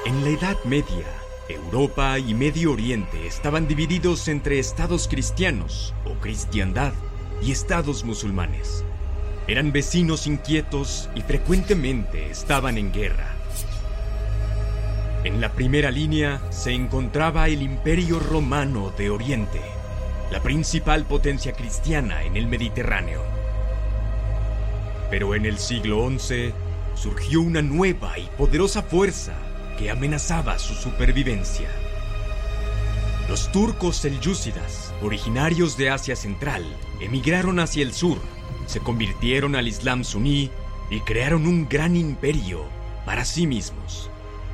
En la Edad Media, Europa y Medio Oriente estaban divididos entre estados cristianos o cristiandad y estados musulmanes. Eran vecinos inquietos y frecuentemente estaban en guerra. En la primera línea se encontraba el Imperio Romano de Oriente, la principal potencia cristiana en el Mediterráneo. Pero en el siglo XI surgió una nueva y poderosa fuerza que amenazaba su supervivencia. Los turcos selyúcidas, originarios de Asia Central, emigraron hacia el sur, se convirtieron al Islam suní y crearon un gran imperio para sí mismos.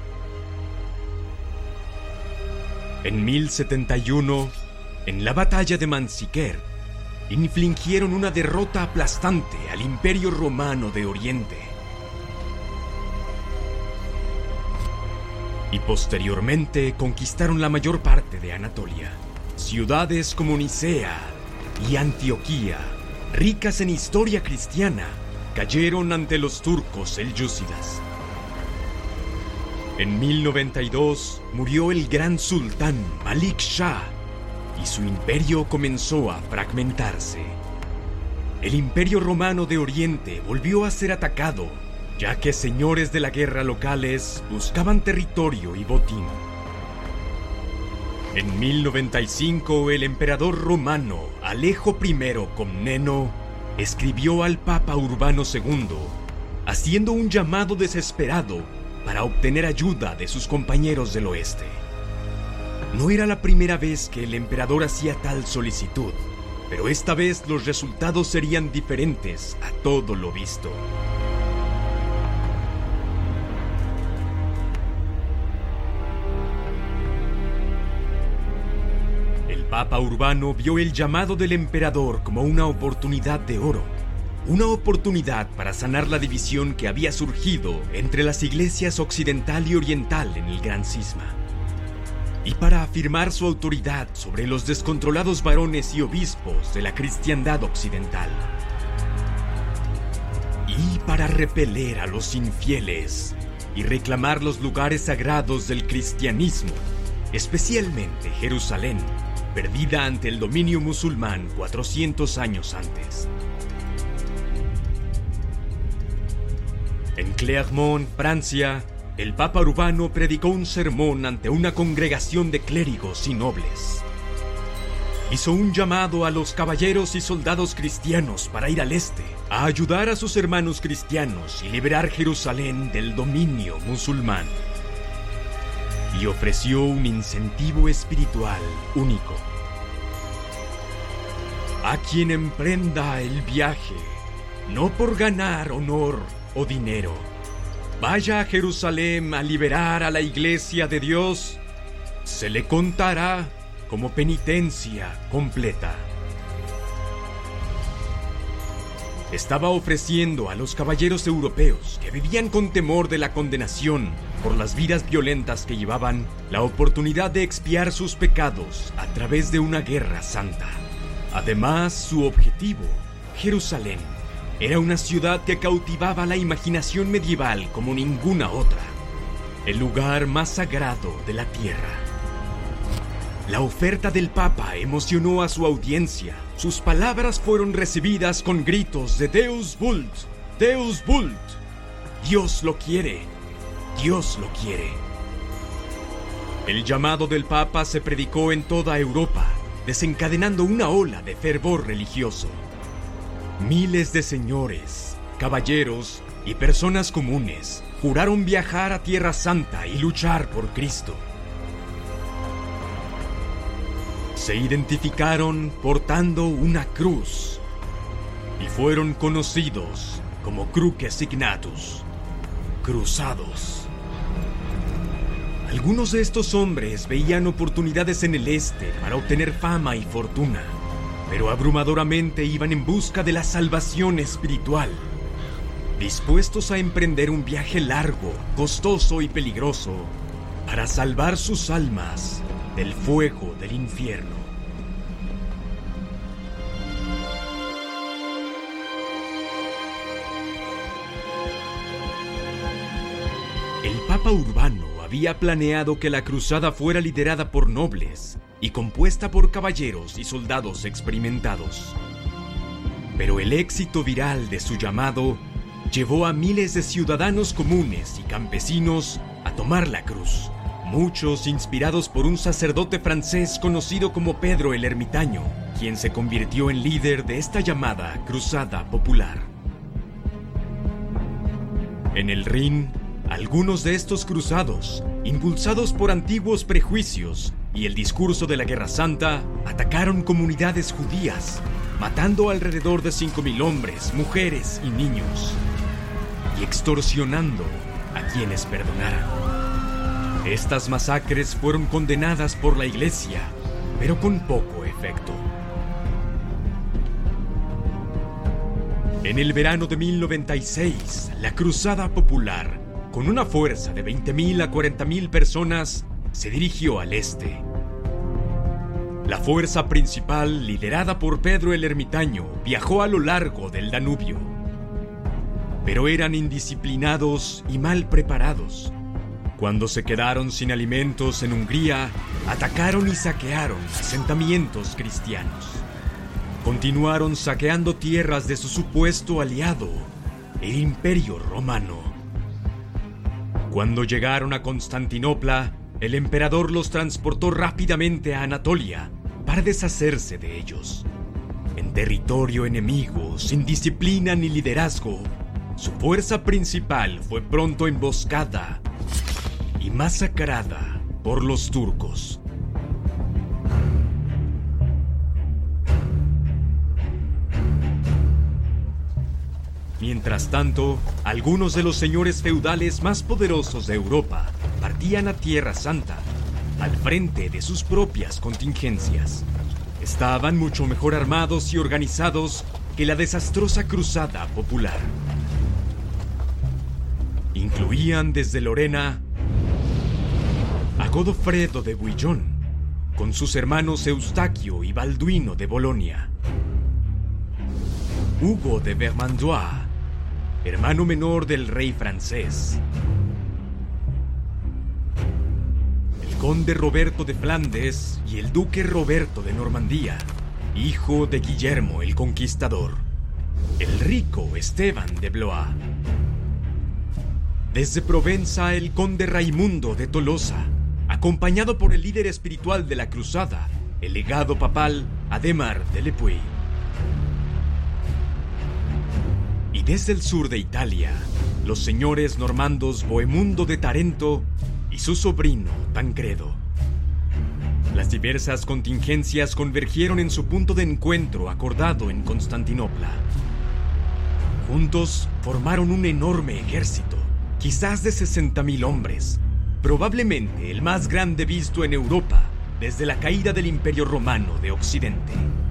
En 1071, en la batalla de Manzikert, infligieron una derrota aplastante al Imperio Romano de Oriente. Y posteriormente conquistaron la mayor parte de Anatolia. Ciudades como Nicea y Antioquía, ricas en historia cristiana, cayeron ante los turcos selyúcidas. En 1092 murió el gran sultán Malik Shah y su imperio comenzó a fragmentarse. El Imperio Romano de Oriente volvió a ser atacado, ya que señores de la guerra locales buscaban territorio y botín. En 1095, el emperador romano Alejo I Comneno escribió al Papa Urbano II, haciendo un llamado desesperado para obtener ayuda de sus compañeros del oeste. No era la primera vez que el emperador hacía tal solicitud, pero esta vez los resultados serían diferentes a todo lo visto. El Papa Urbano vio el llamado del emperador como una oportunidad de oro, una oportunidad para sanar la división que había surgido entre las iglesias occidental y oriental en el Gran Cisma, y para afirmar su autoridad sobre los descontrolados varones y obispos de la cristiandad occidental, y para repeler a los infieles y reclamar los lugares sagrados del cristianismo, especialmente Jerusalén, perdida ante el dominio musulmán 400 años antes. En Clermont, Francia, el Papa Urbano predicó un sermón ante una congregación de clérigos y nobles. Hizo un llamado a los caballeros y soldados cristianos para ir al este, a ayudar a sus hermanos cristianos y liberar Jerusalén del dominio musulmán. Y ofreció un incentivo espiritual único. A quien emprenda el viaje, no por ganar honor o dinero, vaya a Jerusalén a liberar a la iglesia de Dios, se le contará como penitencia completa. Estaba ofreciendo a los caballeros europeos que vivían con temor de la condenación por las vidas violentas que llevaban la oportunidad de expiar sus pecados a través de una guerra santa. Además, su objetivo, Jerusalén, era una ciudad que cautivaba la imaginación medieval como ninguna otra, el lugar más sagrado de la tierra. La oferta del Papa emocionó a su audiencia. Sus palabras fueron recibidas con gritos de Deus vult, Deus vult. Dios lo quiere, Dios lo quiere. El llamado del Papa se predicó en toda Europa, desencadenando una ola de fervor religioso. Miles de señores, caballeros y personas comunes juraron viajar a Tierra Santa y luchar por Cristo. Se identificaron portando una cruz y fueron conocidos como Cruces Signatus, cruzados. Algunos de estos hombres veían oportunidades en el este para obtener fama y fortuna, pero abrumadoramente iban en busca de la salvación espiritual, dispuestos a emprender un viaje largo, costoso y peligroso para salvar sus almas del fuego del infierno. El Papa Urbano había planeado que la cruzada fuera liderada por nobles y compuesta por caballeros y soldados experimentados. Pero el éxito viral de su llamado llevó a miles de ciudadanos comunes y campesinos a tomar la cruz, muchos inspirados por un sacerdote francés conocido como Pedro el Ermitaño, quien se convirtió en líder de esta llamada cruzada popular. En el Rin, algunos de estos cruzados, impulsados por antiguos prejuicios y el discurso de la Guerra Santa, atacaron comunidades judías, matando alrededor de 5,000 hombres, mujeres y niños, y extorsionando a quienes perdonaran. Estas masacres fueron condenadas por la Iglesia, pero con poco efecto. En el verano de 1096, la Cruzada Popular, con una fuerza de 20,000 a 40,000 personas, se dirigió al este. La fuerza principal, liderada por Pedro el Ermitaño, viajó a lo largo del Danubio. Pero eran indisciplinados y mal preparados. Cuando se quedaron sin alimentos en Hungría, atacaron y saquearon asentamientos cristianos. Continuaron saqueando tierras de su supuesto aliado, el Imperio Romano. Cuando llegaron a Constantinopla, el emperador los transportó rápidamente a Anatolia para deshacerse de ellos. En territorio enemigo, sin disciplina ni liderazgo, su fuerza principal fue pronto emboscada y masacrada por los turcos. Mientras tanto, algunos de los señores feudales más poderosos de Europa partían a Tierra Santa, al frente de sus propias contingencias. Estaban mucho mejor armados y organizados que la desastrosa cruzada popular. Incluían desde Lorena a Godofredo de Bouillon, con sus hermanos Eustaquio y Balduino de Bolonia, Hugo de Vermandois, hermano menor del rey francés, el conde Roberto de Flandes y el duque Roberto de Normandía, hijo de Guillermo el Conquistador, el rico Esteban de Blois. Desde Provenza, el conde Raimundo de Tolosa, acompañado por el líder espiritual de la cruzada, el legado papal Adhemar de Lepuy. Y desde el sur de Italia, los señores normandos Bohemundo de Tarento y su sobrino Tancredo. Las diversas contingencias convergieron en su punto de encuentro acordado en Constantinopla. Juntos formaron un enorme ejército, quizás de 60,000 hombres, probablemente el más grande visto en Europa desde la caída del Imperio Romano de Occidente.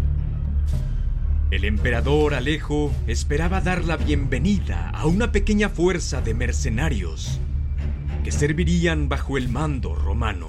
El emperador Alejo esperaba dar la bienvenida a una pequeña fuerza de mercenarios que servirían bajo el mando romano.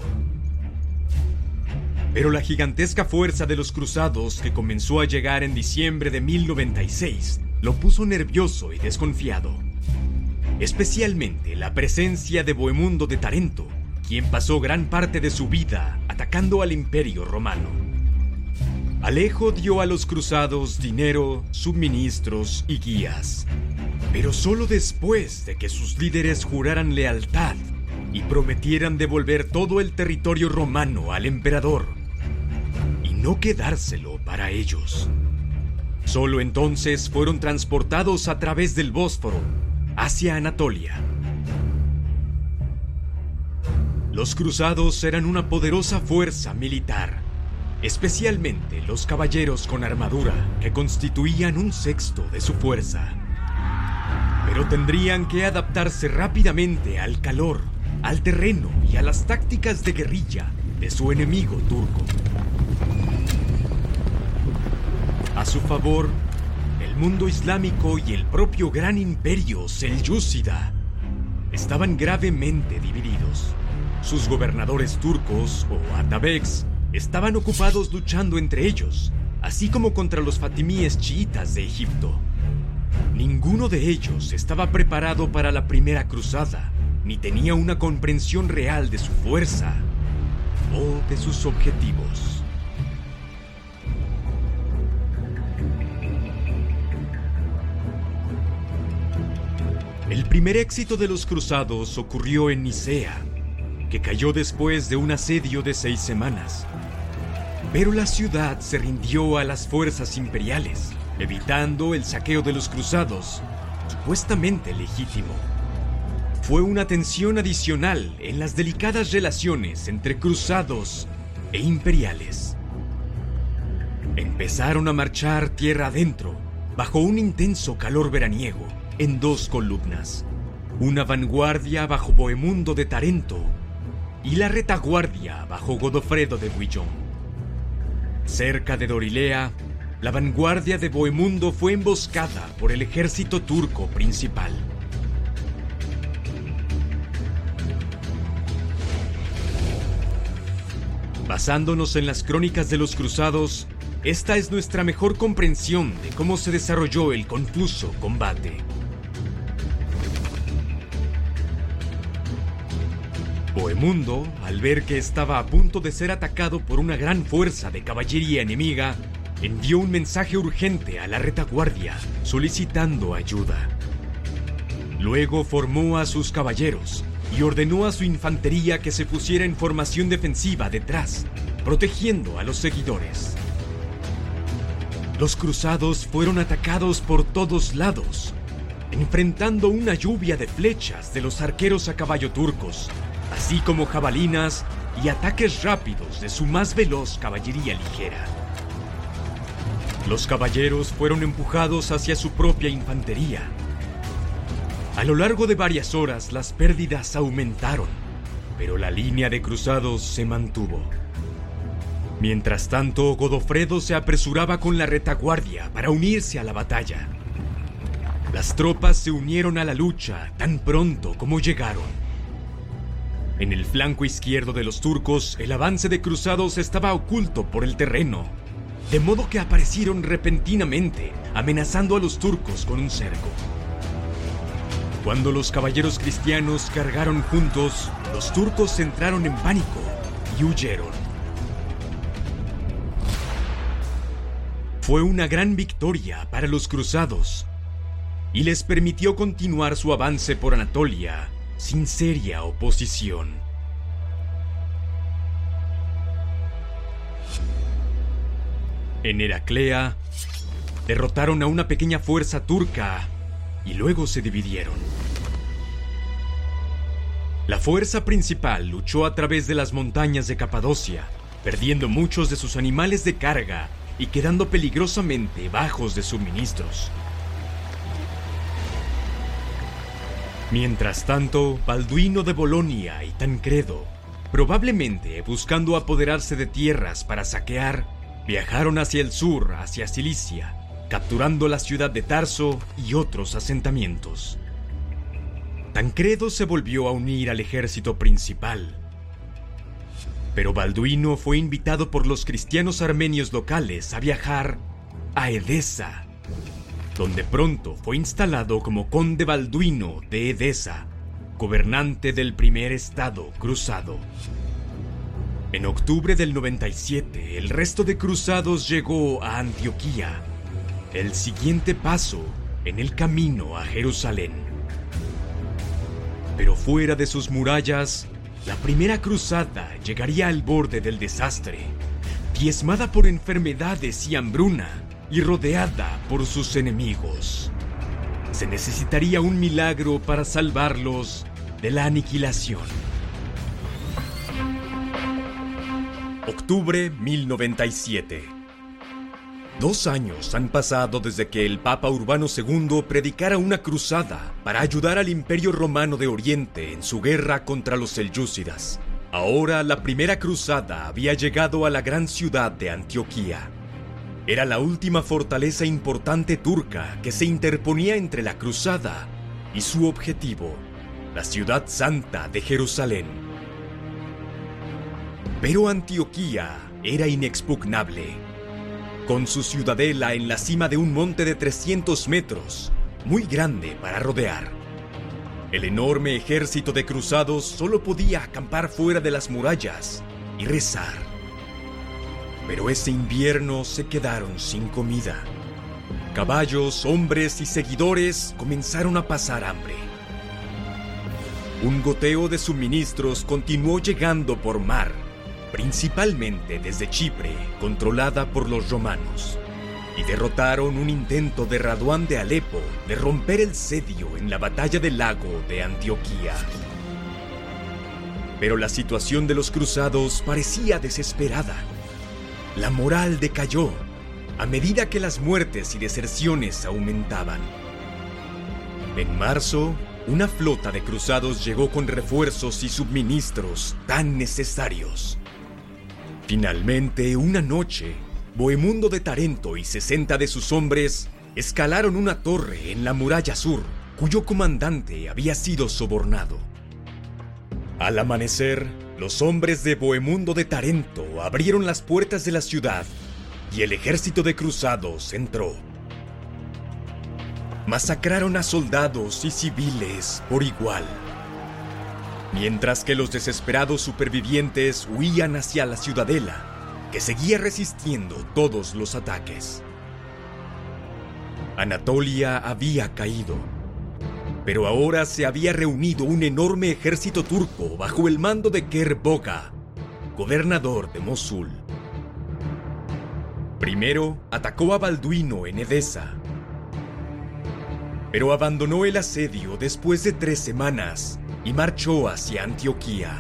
Pero la gigantesca fuerza de los cruzados que comenzó a llegar en diciembre de 1096 lo puso nervioso y desconfiado. Especialmente la presencia de Bohemundo de Tarento, quien pasó gran parte de su vida atacando al Imperio Romano. Alejo dio a los cruzados dinero, suministros y guías, pero solo después de que sus líderes juraran lealtad y prometieran devolver todo el territorio romano al emperador y no quedárselo para ellos. Solo entonces fueron transportados a través del Bósforo hacia Anatolia. Los cruzados eran una poderosa fuerza militar, especialmente los caballeros con armadura, que constituían un sexto de su fuerza. Pero tendrían que adaptarse rápidamente al calor, al terreno y a las tácticas de guerrilla de su enemigo turco. A su favor, el mundo islámico y el propio gran imperio selyúcida estaban gravemente divididos. Sus gobernadores turcos, o atabeks, estaban ocupados luchando entre ellos, así como contra los fatimíes chiitas de Egipto. Ninguno de ellos estaba preparado para la primera cruzada, ni tenía una comprensión real de su fuerza o de sus objetivos. El primer éxito de los cruzados ocurrió en Nicea, que cayó después de un asedio de 6 semanas. Pero la ciudad se rindió a las fuerzas imperiales, evitando el saqueo de los cruzados, supuestamente legítimo. Fue una tensión adicional en las delicadas relaciones entre cruzados e imperiales. Empezaron a marchar tierra adentro, bajo un intenso calor veraniego, en 2 columnas. Una vanguardia bajo Bohemundo de Tarento y la retaguardia bajo Godofredo de Bouillon. Cerca de Dorilea, la vanguardia de Bohemundo fue emboscada por el ejército turco principal. Basándonos en las crónicas de los cruzados, esta es nuestra mejor comprensión de cómo se desarrolló el confuso combate. Bohemundo, al ver que estaba a punto de ser atacado por una gran fuerza de caballería enemiga, envió un mensaje urgente a la retaguardia solicitando ayuda. Luego formó a sus caballeros y ordenó a su infantería que se pusiera en formación defensiva detrás, protegiendo a los seguidores. Los cruzados fueron atacados por todos lados, enfrentando una lluvia de flechas de los arqueros a caballo turcos, así como jabalinas y ataques rápidos de su más veloz caballería ligera. Los caballeros fueron empujados hacia su propia infantería. A lo largo de varias horas las pérdidas aumentaron, pero la línea de cruzados se mantuvo. Mientras tanto, Godofredo se apresuraba con la retaguardia para unirse a la batalla. Las tropas se unieron a la lucha tan pronto como llegaron. En el flanco izquierdo de los turcos, el avance de cruzados estaba oculto por el terreno, de modo que aparecieron repentinamente, amenazando a los turcos con un cerco. Cuando los caballeros cristianos cargaron juntos, los turcos entraron en pánico y huyeron. Fue una gran victoria para los cruzados y les permitió continuar su avance por Anatolia sin seria oposición. En Heraclea, derrotaron a una pequeña fuerza turca y luego se dividieron. La fuerza principal luchó a través de las montañas de Capadocia, perdiendo muchos de sus animales de carga y quedando peligrosamente bajos de suministros. Mientras tanto, Balduino de Bolonia y Tancredo, probablemente buscando apoderarse de tierras para saquear, viajaron hacia el sur, hacia Cilicia, capturando la ciudad de Tarso y otros asentamientos. Tancredo se volvió a unir al ejército principal, pero Balduino fue invitado por los cristianos armenios locales a viajar a Edesa, donde pronto fue instalado como conde Balduino de Edesa, gobernante del primer estado cruzado. En octubre del 97, el resto de cruzados llegó a Antioquía, el siguiente paso en el camino a Jerusalén. Pero fuera de sus murallas, la primera cruzada llegaría al borde del desastre, diezmada por enfermedades y hambruna y rodeada por sus enemigos. Se necesitaría un milagro para salvarlos de la aniquilación. Octubre 1097. 2 años han pasado desde que el Papa Urbano II predicara una cruzada para ayudar al Imperio Romano de Oriente en su guerra contra los selyúcidas. Ahora la primera cruzada había llegado a la gran ciudad de Antioquía. Era la última fortaleza importante turca que se interponía entre la cruzada y su objetivo, la ciudad santa de Jerusalén. Pero Antioquía era inexpugnable. Con su ciudadela en la cima de un monte de 300 metros, muy grande para rodear. El enorme ejército de cruzados solo podía acampar fuera de las murallas y rezar. Pero ese invierno se quedaron sin comida. Caballos, hombres y seguidores comenzaron a pasar hambre. Un goteo de suministros continuó llegando por mar, principalmente desde Chipre, controlada por los romanos, y derrotaron un intento de Raduán de Alepo de romper el sedio en la batalla del lago de Antioquía. Pero la situación de los cruzados parecía desesperada. La moral decayó a medida que las muertes y deserciones aumentaban. En marzo, una flota de cruzados llegó con refuerzos y suministros tan necesarios. Finalmente, una noche, Bohemundo de Tarento y 60 de sus hombres escalaron una torre en la muralla sur, cuyo comandante había sido sobornado. Al amanecer, los hombres de Bohemundo de Tarento abrieron las puertas de la ciudad y el ejército de cruzados entró. Masacraron a soldados y civiles por igual, mientras que los desesperados supervivientes huían hacia la ciudadela, que seguía resistiendo todos los ataques. Anatolia había caído, pero ahora se había reunido un enorme ejército turco bajo el mando de Kerboga, gobernador de Mosul. Primero atacó a Balduino en Edesa, pero abandonó el asedio después de 3 semanas y marchó hacia Antioquía.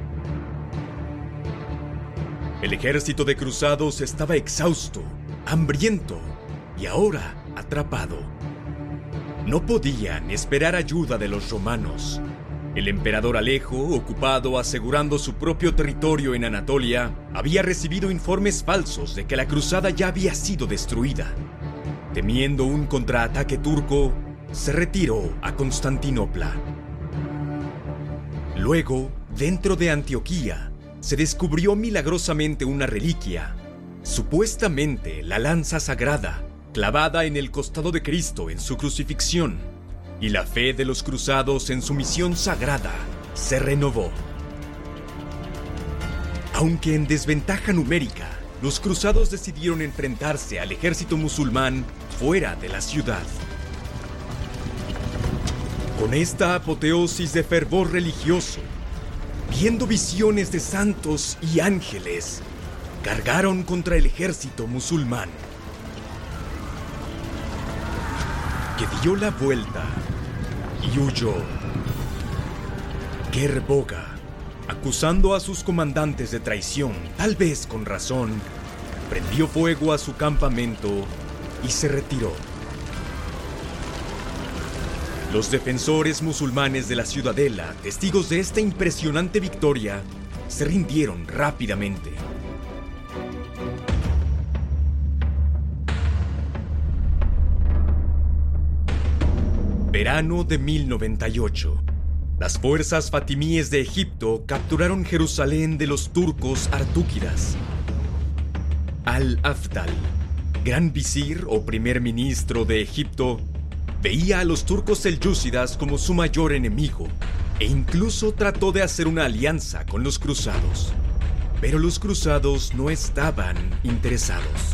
El ejército de cruzados estaba exhausto, hambriento y ahora atrapado. No podían esperar ayuda de los romanos. El emperador Alejo, ocupado asegurando su propio territorio en Anatolia, había recibido informes falsos de que la cruzada ya había sido destruida. Temiendo un contraataque turco, se retiró a Constantinopla. Luego, dentro de Antioquía, se descubrió milagrosamente una reliquia, supuestamente la lanza sagrada, clavada en el costado de Cristo en su crucifixión, y la fe de los cruzados en su misión sagrada se renovó. Aunque en desventaja numérica, los cruzados decidieron enfrentarse al ejército musulmán fuera de la ciudad. Con esta apoteosis de fervor religioso, viendo visiones de santos y ángeles, cargaron contra el ejército musulmán, que dio la vuelta y huyó. Kerboga, acusando a sus comandantes de traición, tal vez con razón, prendió fuego a su campamento y se retiró. Los defensores musulmanes de la ciudadela, testigos de esta impresionante victoria, se rindieron rápidamente. Verano de 1098. Las fuerzas fatimíes de Egipto capturaron Jerusalén de los turcos artúquidas. Al-Afdal, gran visir o primer ministro de Egipto, veía a los turcos selyúcidas como su mayor enemigo e incluso trató de hacer una alianza con los cruzados. Pero los cruzados no estaban interesados.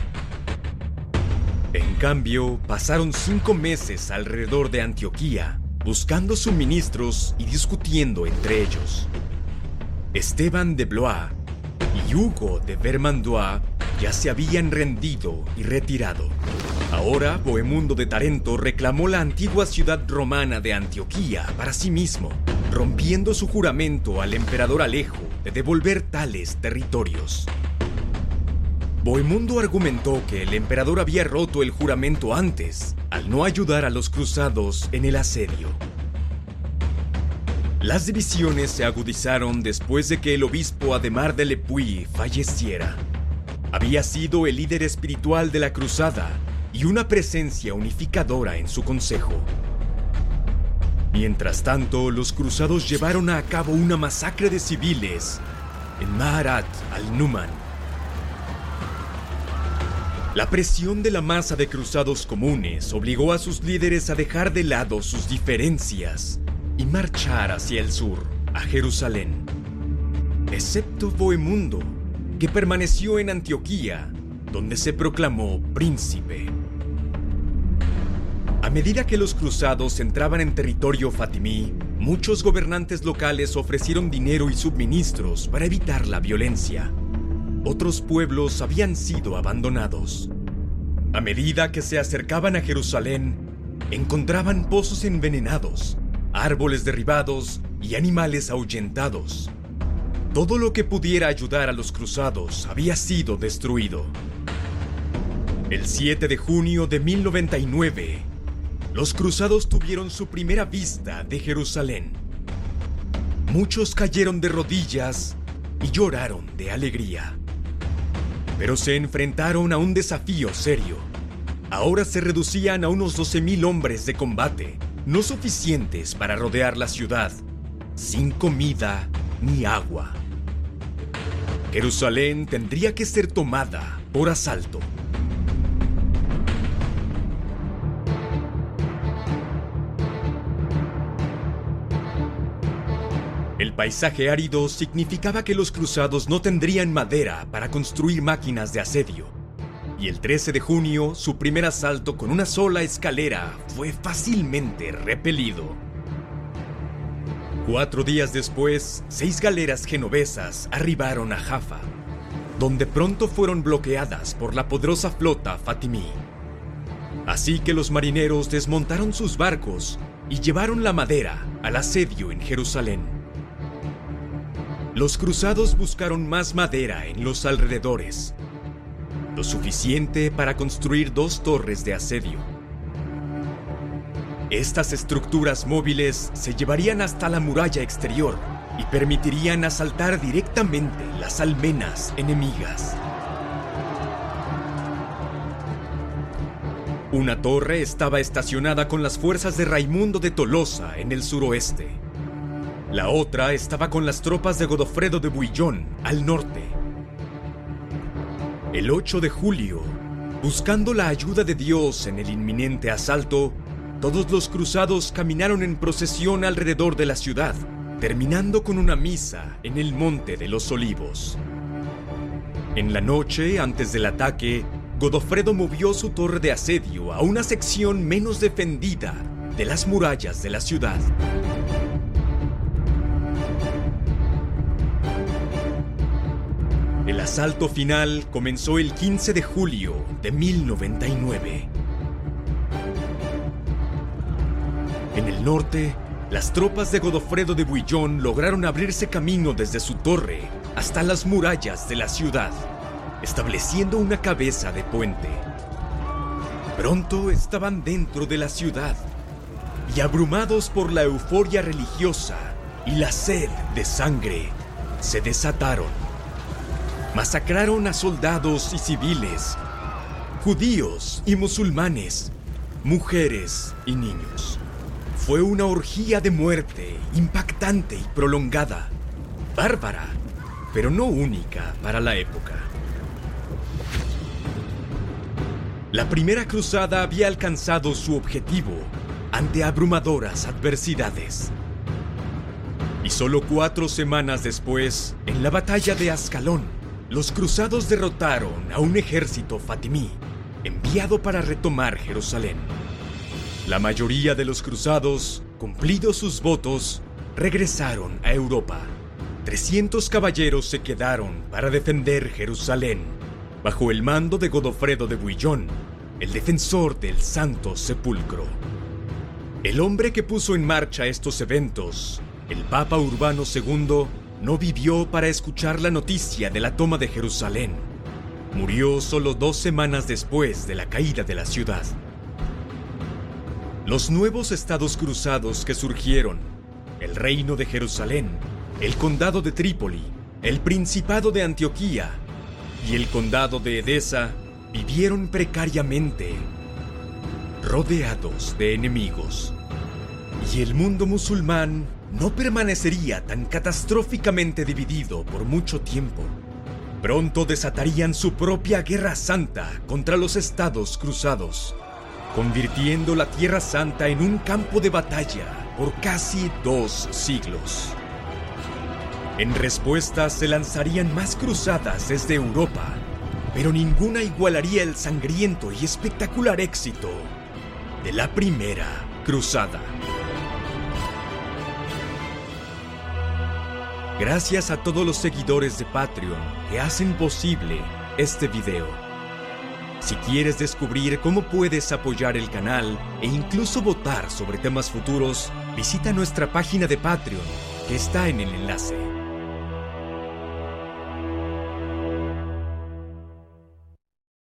En cambio, pasaron 5 meses alrededor de Antioquía, buscando suministros y discutiendo entre ellos. Esteban de Blois y Hugo de Vermandois ya se habían rendido y retirado. Ahora, Bohemundo de Tarento reclamó la antigua ciudad romana de Antioquía para sí mismo, rompiendo su juramento al emperador Alejo de devolver tales territorios. Bohemundo argumentó que el emperador había roto el juramento antes, al no ayudar a los cruzados en el asedio. Las divisiones se agudizaron después de que el obispo Ademar de Lepuy falleciera. Había sido el líder espiritual de la cruzada y una presencia unificadora en su consejo. Mientras tanto, los cruzados llevaron a cabo una masacre de civiles en Maharat al-Numan. La presión de la masa de cruzados comunes obligó a sus líderes a dejar de lado sus diferencias y marchar hacia el sur, a Jerusalén, excepto Bohemundo, que permaneció en Antioquía, donde se proclamó príncipe. A medida que los cruzados entraban en territorio fatimí, muchos gobernantes locales ofrecieron dinero y suministros para evitar la violencia. Otros pueblos habían sido abandonados. A medida que se acercaban a Jerusalén, encontraban pozos envenenados, árboles derribados y animales ahuyentados. Todo lo que pudiera ayudar a los cruzados había sido destruido. El 7 de junio de 1099, los cruzados tuvieron su primera vista de Jerusalén. Muchos cayeron de rodillas y lloraron de alegría. Pero se enfrentaron a un desafío serio. Ahora se reducían a unos 12,000 hombres de combate, no suficientes para rodear la ciudad, sin comida ni agua. Jerusalén tendría que ser tomada por asalto. El paisaje árido significaba que los cruzados no tendrían madera para construir máquinas de asedio. Y el 13 de junio, su primer asalto con una sola escalera fue fácilmente repelido. 4 días después, 6 galeras genovesas arribaron a Jaffa, donde pronto fueron bloqueadas por la poderosa flota fatimí. Así que los marineros desmontaron sus barcos y llevaron la madera al asedio en Jerusalén. Los cruzados buscaron más madera en los alrededores, lo suficiente para construir 2 torres de asedio. Estas estructuras móviles se llevarían hasta la muralla exterior y permitirían asaltar directamente las almenas enemigas. Una torre estaba estacionada con las fuerzas de Raimundo de Tolosa en el suroeste. La otra estaba con las tropas de Godofredo de Bouillon al norte. El 8 de julio, buscando la ayuda de Dios en el inminente asalto, todos los cruzados caminaron en procesión alrededor de la ciudad, terminando con una misa en el Monte de los Olivos. En la noche, antes del ataque, Godofredo movió su torre de asedio a una sección menos defendida de las murallas de la ciudad. El asalto final comenzó el 15 de julio de 1099. En el norte, las tropas de Godofredo de Bouillon lograron abrirse camino desde su torre hasta las murallas de la ciudad, estableciendo una cabeza de puente. Pronto estaban dentro de la ciudad y, abrumados por la euforia religiosa y la sed de sangre, se desataron. Masacraron a soldados y civiles, judíos y musulmanes, mujeres y niños. Fue una orgía de muerte impactante y prolongada, bárbara, pero no única para la época. La primera cruzada había alcanzado su objetivo ante abrumadoras adversidades. Y solo 4 semanas después, en la batalla de Ascalón, los cruzados derrotaron a un ejército fatimí enviado para retomar Jerusalén. La mayoría de los cruzados, cumplidos sus votos, regresaron a Europa. 300 caballeros se quedaron para defender Jerusalén, bajo el mando de Godofredo de Bouillon, el defensor del Santo Sepulcro. El hombre que puso en marcha estos eventos, el Papa Urbano II, no vivió para escuchar la noticia de la toma de Jerusalén. Murió solo 2 semanas después de la caída de la ciudad. Los nuevos estados cruzados que surgieron, el Reino de Jerusalén, el Condado de Trípoli, el Principado de Antioquía y el Condado de Edesa, vivieron precariamente, rodeados de enemigos. Y el mundo musulmán no permanecería tan catastróficamente dividido por mucho tiempo. Pronto desatarían su propia guerra santa contra los estados cruzados. convirtiendo la Tierra Santa en un campo de batalla por casi 2 siglos. En respuesta se lanzarían más cruzadas desde Europa, pero ninguna igualaría el sangriento y espectacular éxito de la Primera Cruzada. Gracias a todos los seguidores de Patreon que hacen posible este video. Si quieres descubrir cómo puedes apoyar el canal e incluso votar sobre temas futuros, visita nuestra página de Patreon, que está en el enlace.